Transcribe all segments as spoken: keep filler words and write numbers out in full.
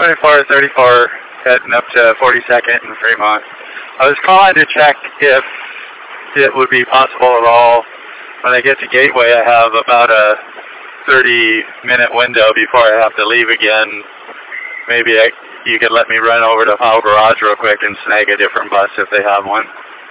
twenty-four thirty-four heading up to forty-second in Fremont. I was calling to check if it would be possible at all. When I get to Gateway, I have about a thirty minute window before I have to leave again. Maybe I, you could let me run over to Powell Garage real quick and snag a different bus if they have one.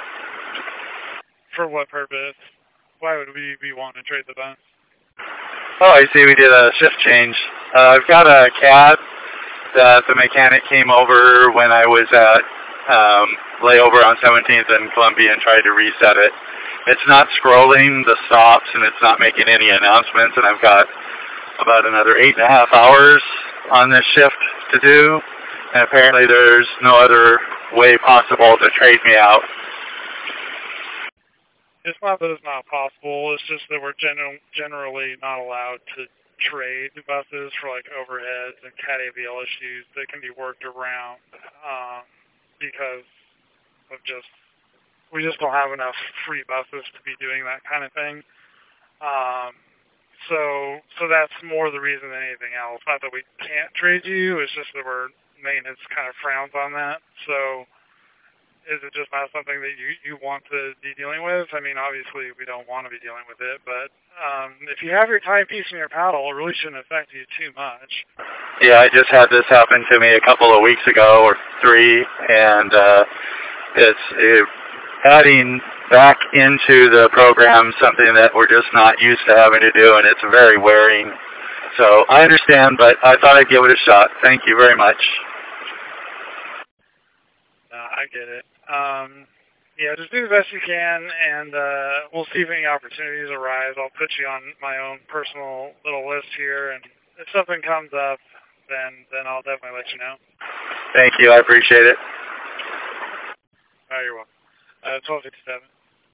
For what purpose? Why would we be wanting to trade the bus? Oh, I see we did a shift change. Uh, I've got a cab that the mechanic came over when I was at um, layover on seventeenth and Columbia and tried to reset it. It's not scrolling the stops and it's not making any announcements, and I've got about another eight and a half hours on this shift to do, and apparently there's no other way possible to trade me out. It's not that it's not possible, it's just that we're gen- generally not allowed to trade buses for like overheads and Cat A V L issues that can be worked around um, because of just, we just don't have enough free buses to be doing that kind of thing. Um, so so that's more the reason than anything else. Not that we can't trade you, it's just that we're, maintenance kind of frowns on that. So is it just not something that you, you want to be dealing with? I mean, obviously we don't want to be dealing with it, but um, if you have your timepiece and your paddle, it really shouldn't affect you too much. Yeah, I just had this happen to me a couple of weeks ago, or three, and uh, it's it, adding back into the program something that we're just not used to having to do, and it's very wearing. So I understand, but I thought I'd give it a shot. Thank you very much. Uh, I get it. Um, yeah, just do the best you can, and uh, we'll see if any opportunities arise. I'll put you on my own personal little list here, and if something comes up, then then I'll definitely let you know. Thank you. I appreciate it. Oh, you're welcome. Uh, twelve fifty-seven.